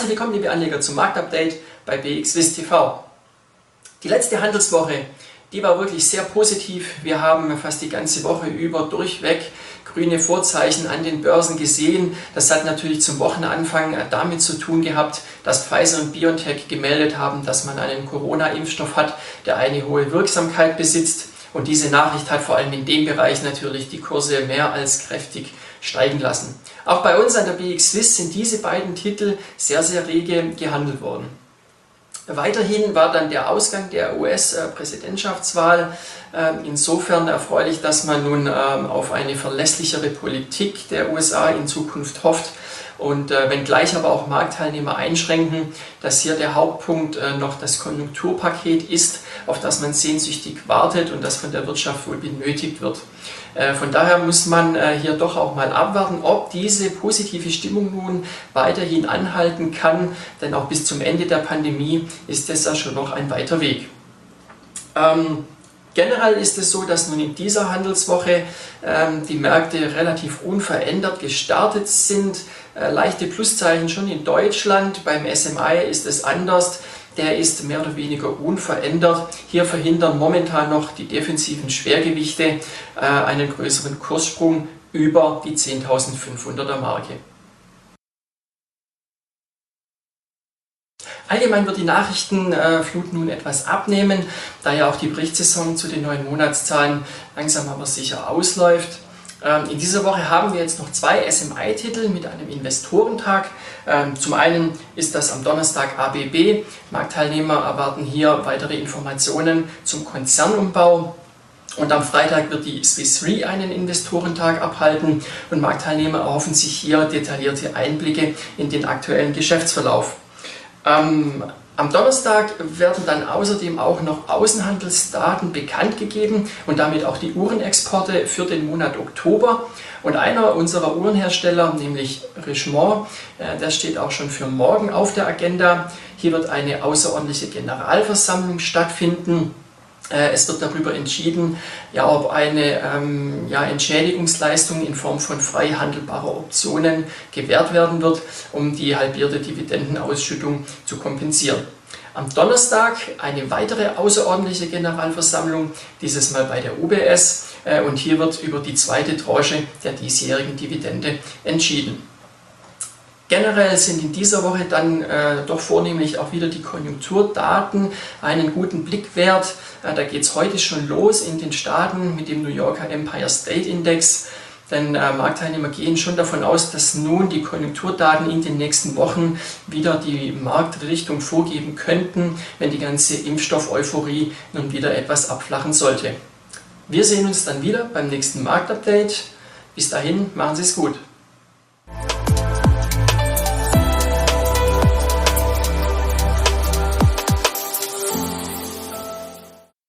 Herzlich willkommen, liebe Anleger, zum Marktupdate bei BXWIST TV. Die letzte Handelswoche, die war wirklich sehr positiv. Wir haben fast die ganze Woche über durchweg grüne Vorzeichen an den Börsen gesehen. Das hat natürlich zum Wochenanfang damit zu tun gehabt, dass Pfizer und BioNTech gemeldet haben, dass man einen Corona-Impfstoff hat, der eine hohe Wirksamkeit besitzt. Und diese Nachricht hat vor allem in dem Bereich natürlich die Kurse mehr als kräftig steigen lassen. Auch bei uns an der BXWIST sind diese beiden Titel sehr, sehr rege gehandelt worden. Weiterhin war dann der Ausgang der US-Präsidentschaftswahl insofern erfreulich, dass man nun auf eine verlässlichere Politik der USA in Zukunft hofft. Und wenngleich aber auch Marktteilnehmer einschränken, dass hier der Hauptpunkt noch das Konjunkturpaket ist, auf das man sehnsüchtig wartet und das von der Wirtschaft wohl benötigt wird. Von daher muss man hier doch auch mal abwarten, ob diese positive Stimmung nun weiterhin anhalten kann, denn auch bis zum Ende der Pandemie ist es ja schon noch ein weiter Weg. Generell ist es so, dass nun in dieser Handelswoche die Märkte relativ unverändert gestartet sind. Leichte Pluszeichen schon in Deutschland, beim SMI ist es anders. Der ist mehr oder weniger unverändert. Hier verhindern momentan noch die defensiven Schwergewichte einen größeren Kurssprung über die 10.500er Marke. Allgemein wird die Nachrichtenflut nun etwas abnehmen, da ja auch die Berichtssaison zu den neuen Monatszahlen langsam aber sicher ausläuft. In dieser Woche haben wir jetzt noch zwei SMI-Titel mit einem Investorentag. Zum einen ist das am Donnerstag ABB. Marktteilnehmer erwarten hier weitere Informationen zum Konzernumbau. Und am Freitag wird die Swiss Re einen Investorentag abhalten und Marktteilnehmer erhoffen sich hier detaillierte Einblicke in den aktuellen Geschäftsverlauf. Am Donnerstag werden dann außerdem auch noch Außenhandelsdaten bekannt gegeben und damit auch die Uhrenexporte für den Monat Oktober. Und einer unserer Uhrenhersteller, nämlich Richemont, der steht auch schon für morgen auf der Agenda. Hier wird eine außerordentliche Generalversammlung stattfinden. Es wird darüber entschieden, ja, ob eine Entschädigungsleistung in Form von frei handelbarer Optionen gewährt werden wird, um die halbierte Dividendenausschüttung zu kompensieren. Am Donnerstag eine weitere außerordentliche Generalversammlung, dieses Mal bei der UBS, und hier wird über die zweite Tranche der diesjährigen Dividende entschieden. Generell sind in dieser Woche dann doch vornehmlich auch wieder die Konjunkturdaten einen guten Blick wert. Da geht es heute schon los in den Staaten mit dem New Yorker Empire State Index. Denn Marktteilnehmer gehen schon davon aus, dass nun die Konjunkturdaten in den nächsten Wochen wieder die Marktrichtung vorgeben könnten, wenn die ganze Impfstoff-Euphorie nun wieder etwas abflachen sollte. Wir sehen uns dann wieder beim nächsten Marktupdate. Bis dahin, machen Sie es gut.